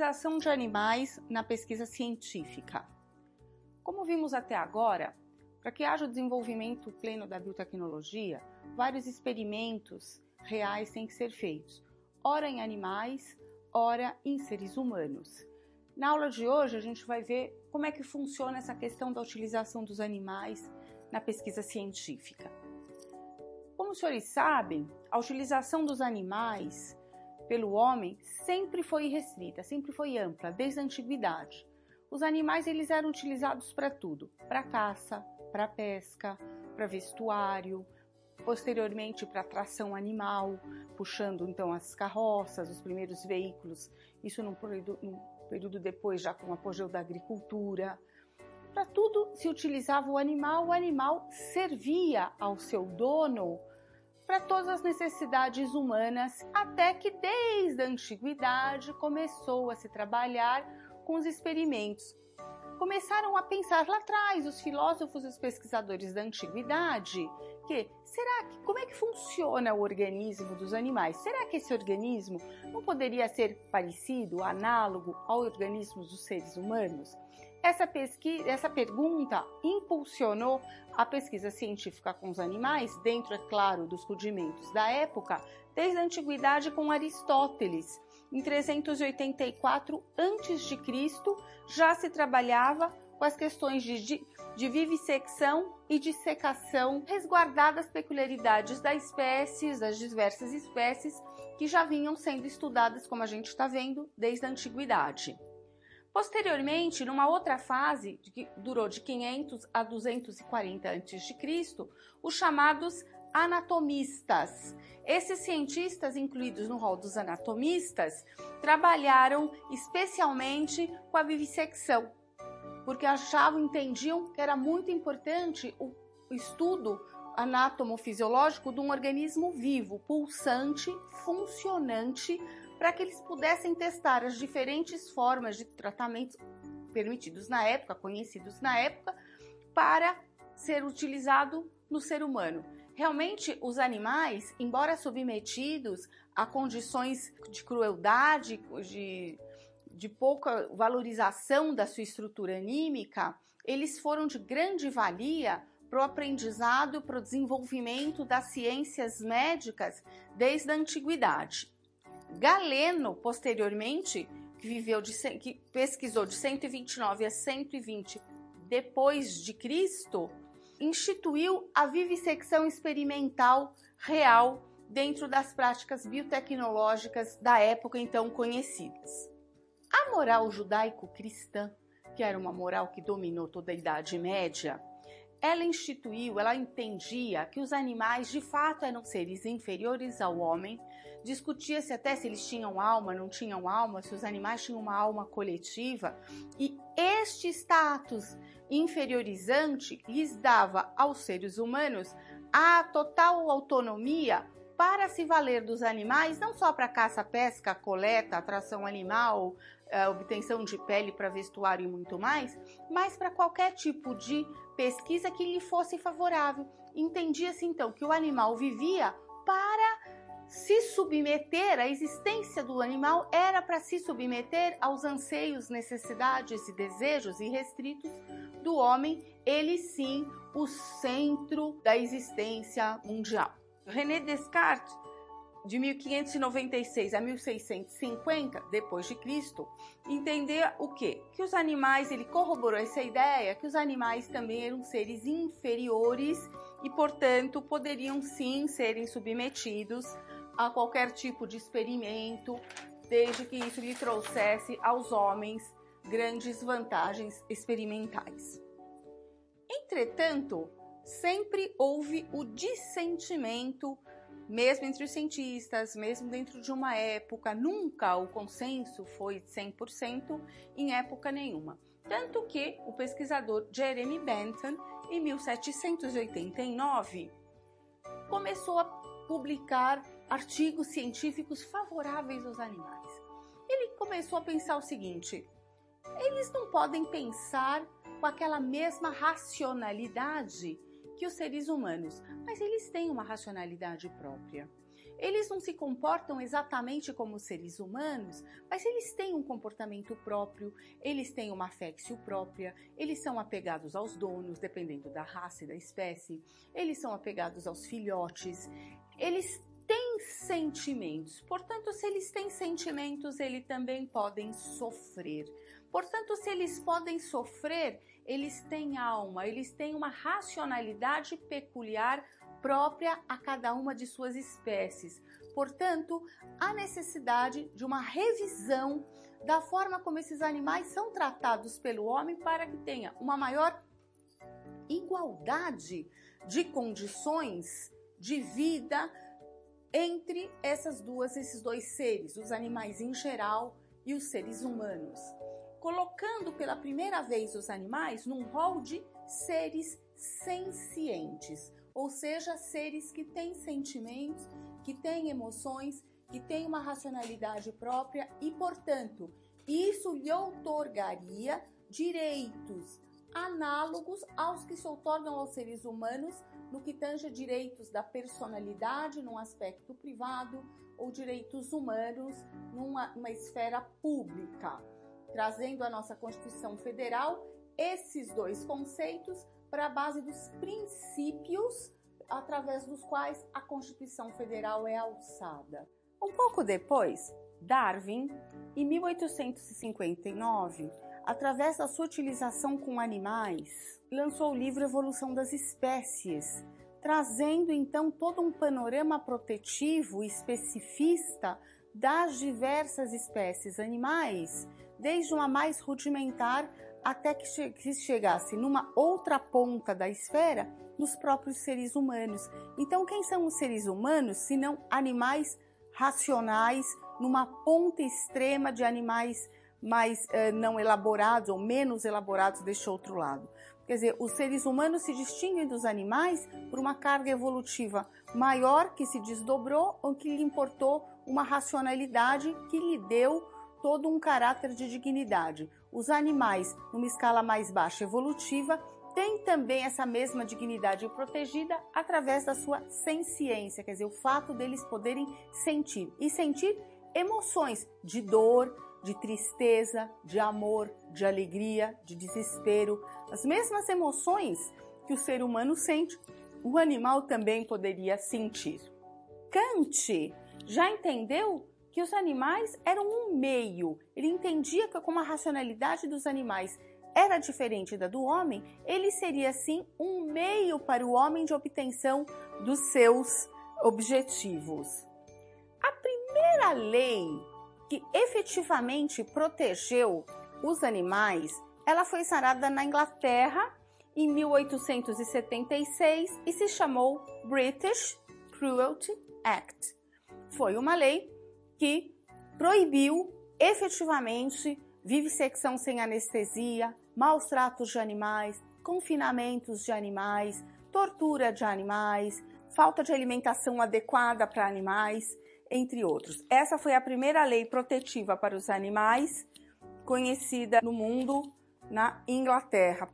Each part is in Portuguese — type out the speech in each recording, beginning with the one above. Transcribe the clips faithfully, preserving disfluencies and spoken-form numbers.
Utilização de animais na pesquisa científica. Como vimos até agora, para que haja o desenvolvimento pleno da biotecnologia, vários experimentos reais têm que ser feitos, ora em animais, ora em seres humanos. Na aula de hoje a gente vai ver como é que funciona essa questão da utilização dos animais na pesquisa científica. Como os senhores sabem, a utilização dos animais pelo homem sempre foi restrita, sempre foi ampla, desde a antiguidade. Os animais eles eram utilizados para tudo, para caça, para pesca, para vestuário, posteriormente para tração animal, puxando então as carroças, os primeiros veículos, isso num período, num período depois já com o apogeu da agricultura. Para tudo se utilizava o animal, o animal servia ao seu dono para todas as necessidades humanas, até que desde a antiguidade começou a se trabalhar com os experimentos. Começaram a pensar lá atrás, os filósofos e os pesquisadores da antiguidade, que será que, como é que funciona o organismo dos animais? Será que esse organismo não poderia ser parecido, análogo ao organismo dos seres humanos? Essa, pesquisa, essa pergunta impulsionou a pesquisa científica com os animais, dentro, é claro, dos rudimentos da época, desde a antiguidade com Aristóteles. Em trezentos e oitenta e quatro antes de Cristo já se trabalhava com as questões de, de, de vivissecção e dissecação, resguardadas as peculiaridades das espécies, das diversas espécies que já vinham sendo estudadas, como a gente está vendo, desde a antiguidade. Posteriormente, numa outra fase, que durou de quinhentos a duzentos e quarenta antes de Cristo, os chamados anatomistas. Esses cientistas, incluídos no rol dos anatomistas, trabalharam especialmente com a vivissecção, porque achavam, entendiam que era muito importante o estudo anatomofisiológico de um organismo vivo, pulsante, funcionante, para que eles pudessem testar as diferentes formas de tratamentos permitidos na época, conhecidos na época, para ser utilizado no ser humano. Realmente, os animais, embora submetidos a condições de crueldade, de, de pouca valorização da sua estrutura anímica, eles foram de grande valia para o aprendizado, para o desenvolvimento das ciências médicas desde a antiguidade. Galeno, posteriormente, que, viveu de, que pesquisou de cento e vinte e nove a cento e vinte depois de Cristo, instituiu a vivissecção experimental real dentro das práticas biotecnológicas da época então conhecidas. A moral judaico-cristã, que era uma moral que dominou toda a Idade Média, ela instituiu, ela entendia que os animais de fato eram seres inferiores ao homem. Discutia-se até se eles tinham alma, não tinham alma, se os animais tinham uma alma coletiva, e este status inferiorizante lhes dava aos seres humanos a total autonomia para se valer dos animais, não só para caça, pesca, coleta, atração animal, obtenção de pele para vestuário e muito mais, mas para qualquer tipo de pesquisa que lhe fosse favorável. Entendia-se então que o animal vivia para se submeter, a existência do animal era para se submeter aos anseios, necessidades e desejos irrestritos do homem, ele sim, o centro da existência mundial. René Descartes, de mil quinhentos e noventa e seis a mil seiscentos e cinquenta depois de Cristo, entender o quê? Que os animais, ele corroborou essa ideia, que os animais também eram seres inferiores e, portanto, poderiam sim serem submetidos a qualquer tipo de experimento, desde que isso lhe trouxesse aos homens grandes vantagens experimentais. Entretanto, sempre houve o dissentimento, mesmo entre os cientistas, mesmo dentro de uma época, nunca o consenso foi cem por cento em época nenhuma. Tanto que o pesquisador Jeremy Bentham, em mil setecentos e oitenta e nove, começou a publicar artigos científicos favoráveis aos animais. Ele começou a pensar o seguinte: eles não podem pensar com aquela mesma racionalidade que os seres humanos, mas eles têm uma racionalidade própria. Eles não se comportam exatamente como seres humanos, mas eles têm um comportamento próprio, eles têm uma affectio própria, eles são apegados aos donos, dependendo da raça e da espécie, eles são apegados aos filhotes, eles têm sentimentos. Portanto, se eles têm sentimentos, eles também podem sofrer. Portanto, se eles podem sofrer, eles têm alma, eles têm uma racionalidade peculiar própria a cada uma de suas espécies. Portanto, há necessidade de uma revisão da forma como esses animais são tratados pelo homem para que tenha uma maior igualdade de condições de vida entre essas duas, esses dois seres, os animais em geral e os seres humanos, colocando pela primeira vez os animais num rol de seres sencientes, ou seja, seres que têm sentimentos, que têm emoções, que têm uma racionalidade própria e, portanto, isso lhe outorgaria direitos análogos aos que se outorgam aos seres humanos no que tange a direitos da personalidade num aspecto privado ou direitos humanos numa, numa esfera pública, trazendo à nossa Constituição Federal esses dois conceitos para a base dos princípios através dos quais a Constituição Federal é alçada. Um pouco depois, Darwin, em mil oitocentos e cinquenta e nove, através da sua utilização com animais, lançou o livro Evolução das Espécies, trazendo então todo um panorama protetivo e especificista das diversas espécies animais, desde uma mais rudimentar até que che- chegasse numa outra ponta da esfera, nos próprios seres humanos. Então, quem são os seres humanos, se não animais racionais, numa ponta extrema de animais mais eh, não elaborados ou menos elaborados deste outro lado? Quer dizer, os seres humanos se distinguem dos animais por uma carga evolutiva maior que se desdobrou ou que lhe importou uma racionalidade que lhe deu todo um caráter de dignidade. Os animais, numa escala mais baixa evolutiva, têm também essa mesma dignidade protegida através da sua senciência, quer dizer, o fato deles poderem sentir e sentir emoções de dor, de tristeza, de amor, de alegria, de desespero. As mesmas emoções que o ser humano sente, o animal também poderia sentir. Kant já entendeu que os animais eram um meio. Ele entendia que como a racionalidade dos animais era diferente da do homem, ele seria sim um meio para o homem de obtenção dos seus objetivos. A primeira lei que efetivamente protegeu os animais, ela foi sanada na Inglaterra em mil oitocentos e setenta e seis e se chamou British Cruelty Act. Foi uma lei que proibiu efetivamente vivissecção sem anestesia, maus tratos de animais, confinamentos de animais, tortura de animais, falta de alimentação adequada para animais, entre outros. Essa foi a primeira lei protetiva para os animais conhecida no mundo, na Inglaterra.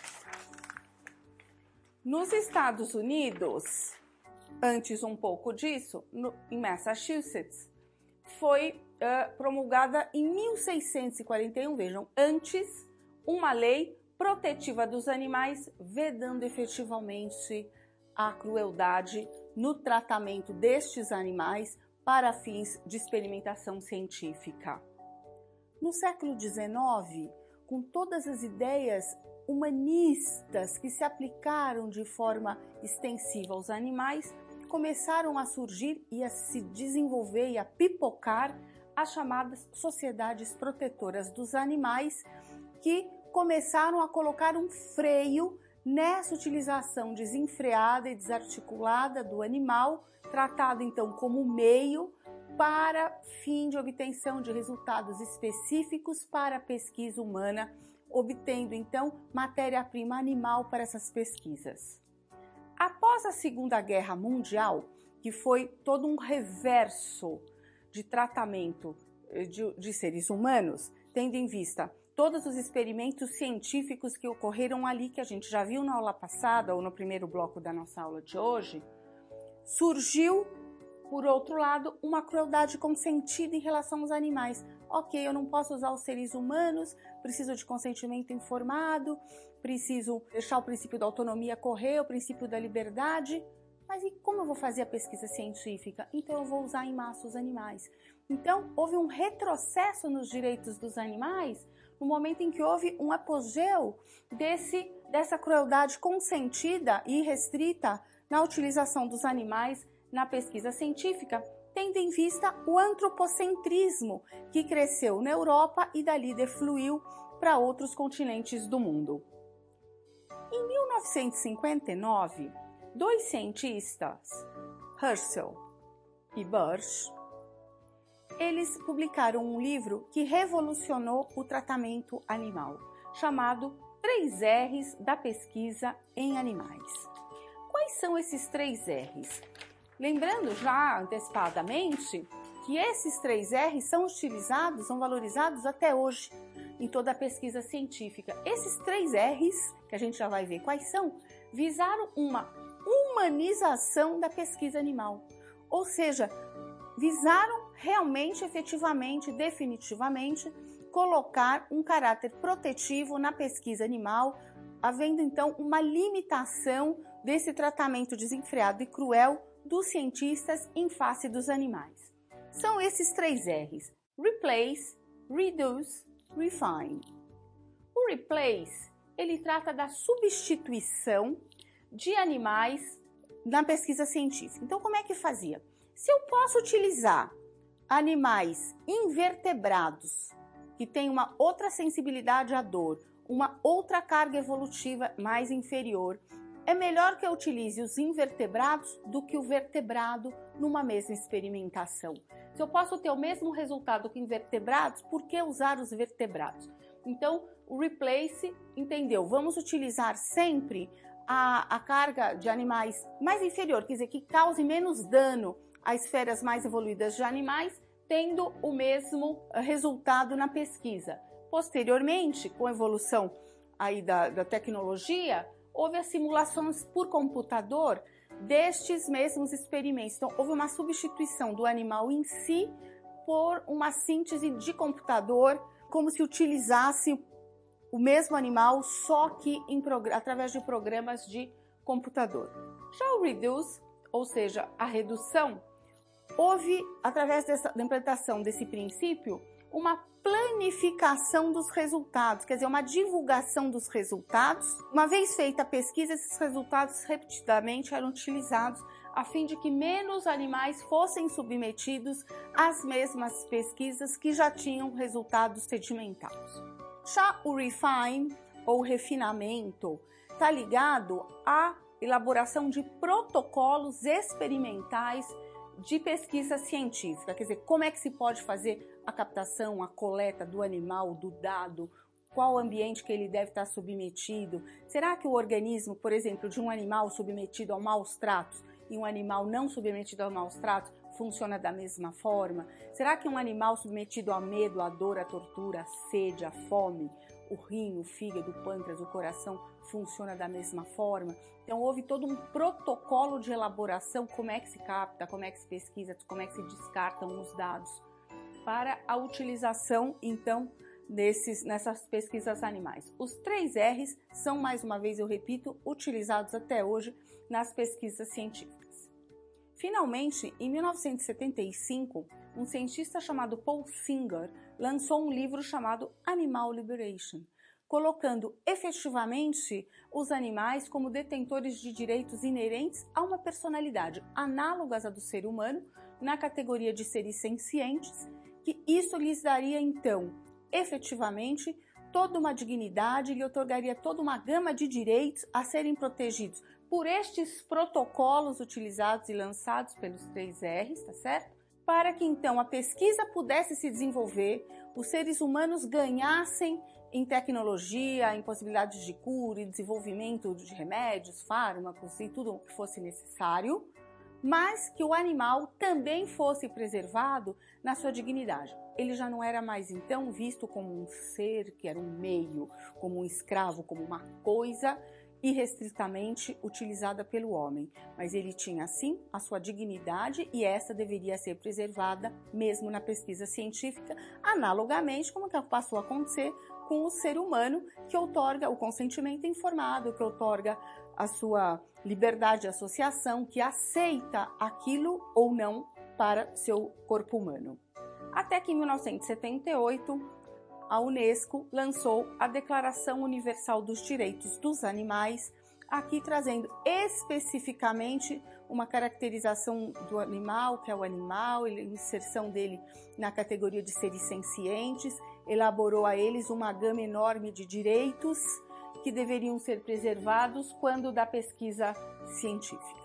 Nos Estados Unidos, antes um pouco disso, no, em Massachusetts, foi uh, promulgada em mil seiscentos e quarenta e um, vejam, antes, uma lei protetiva dos animais, vedando efetivamente a crueldade no tratamento destes animais para fins de experimentação científica. No século dezenove, com todas as ideias humanistas que se aplicaram de forma extensiva aos animais, começaram a surgir e a se desenvolver e a pipocar as chamadas sociedades protetoras dos animais, que começaram a colocar um freio nessa utilização desenfreada e desarticulada do animal, tratado então como meio para fim de obtenção de resultados específicos para a pesquisa humana, obtendo então matéria-prima animal para essas pesquisas. Após a Segunda Guerra Mundial, que foi todo um reverso de tratamento de, de seres humanos, tendo em vista todos os experimentos científicos que ocorreram ali, que a gente já viu na aula passada ou no primeiro bloco da nossa aula de hoje, surgiu por outro lado, uma crueldade consentida em relação aos animais. Ok, eu não posso usar os seres humanos, preciso de consentimento informado, preciso deixar o princípio da autonomia correr, o princípio da liberdade, mas e como eu vou fazer a pesquisa científica? Então eu vou usar em massa os animais. Então houve um retrocesso nos direitos dos animais no momento em que houve um apogeu desse, dessa crueldade consentida e restrita na utilização dos animais na pesquisa científica, tendo em vista o antropocentrismo que cresceu na Europa e dali defluiu para outros continentes do mundo. Em mil novecentos e cinquenta e nove, dois cientistas, Herschel e Burch, eles publicaram um livro que revolucionou o tratamento animal, chamado três R's da pesquisa em animais. Quais são esses três R's? Lembrando já antecipadamente que esses três R's são utilizados, são valorizados até hoje em toda a pesquisa científica. Esses três R's, que a gente já vai ver quais são, visaram uma humanização da pesquisa animal, ou seja, visaram realmente, efetivamente, definitivamente, colocar um caráter protetivo na pesquisa animal, havendo então uma limitação desse tratamento desenfreado e cruel dos cientistas em face dos animais. São esses três R's: Replace, Reduce, Refine. O Replace, ele trata da substituição de animais na pesquisa científica. Então, como é que fazia? Se eu posso utilizar animais invertebrados, que têm uma outra sensibilidade à dor, uma outra carga evolutiva mais inferior, é melhor que eu utilize os invertebrados do que o vertebrado numa mesma experimentação. Se eu posso ter o mesmo resultado com invertebrados, por que usar os vertebrados? Então, o Replace entendeu, vamos utilizar sempre a, a carga de animais mais inferior, quer dizer, que cause menos dano às esferas mais evoluídas de animais, tendo o mesmo resultado na pesquisa. Posteriormente, com a evolução aí da, da tecnologia, houve as simulações por computador destes mesmos experimentos. Então, houve uma substituição do animal em si por uma síntese de computador, como se utilizasse o mesmo animal, só que em, através de programas de computador. Já o Reduce, ou seja, a redução, houve, através dessa, da implantação desse princípio, uma planificação dos resultados, quer dizer, uma divulgação dos resultados. Uma vez feita a pesquisa, esses resultados repetidamente eram utilizados a fim de que menos animais fossem submetidos às mesmas pesquisas que já tinham resultados sedimentados. Já o refine, ou refinamento, está ligado à elaboração de protocolos experimentais de pesquisa científica, quer dizer, como é que se pode fazer a captação, a coleta do animal, do dado, qual ambiente que ele deve estar submetido. Será que o organismo, por exemplo, de um animal submetido a maus tratos e um animal não submetido a maus tratos funciona da mesma forma? Será que um animal submetido a medo, a dor, a tortura, a sede, a fome, o rim, o fígado, o pâncreas, o coração funciona da mesma forma? Então houve todo um protocolo de elaboração, como é que se capta, como é que se pesquisa, como é que se descartam os dados para a utilização, então, desses, nessas pesquisas animais. Os três R's são, mais uma vez eu repito, utilizados até hoje nas pesquisas científicas. Finalmente, em mil novecentos e setenta e cinco, um cientista chamado Paul Singer lançou um livro chamado Animal Liberation, colocando efetivamente os animais como detentores de direitos inerentes a uma personalidade análogas à do ser humano, na categoria de seres sencientes, que isso lhes daria então, efetivamente, toda uma dignidade, lhe otorgaria toda uma gama de direitos a serem protegidos por estes protocolos utilizados e lançados pelos três R's, tá certo? Para que então a pesquisa pudesse se desenvolver, os seres humanos ganhassem em tecnologia, em possibilidades de cura e desenvolvimento de remédios, fármacos e tudo o que fosse necessário, mas que o animal também fosse preservado na sua dignidade. Ele já não era mais então visto como um ser, que era um meio, como um escravo, como uma coisa irrestritamente utilizada pelo homem, mas ele tinha sim a sua dignidade e essa deveria ser preservada mesmo na pesquisa científica, analogamente como que passou a acontecer com o ser humano, que outorga o consentimento informado, que outorga a sua liberdade de associação, que aceita aquilo ou não para seu corpo humano. Até que em mil novecentos e setenta e oito, a Unesco lançou a Declaração Universal dos Direitos dos Animais, aqui trazendo especificamente uma caracterização do animal, que é o animal, a inserção dele na categoria de seres sencientes, elaborou a eles uma gama enorme de direitos que deveriam ser preservados quando da pesquisa científica.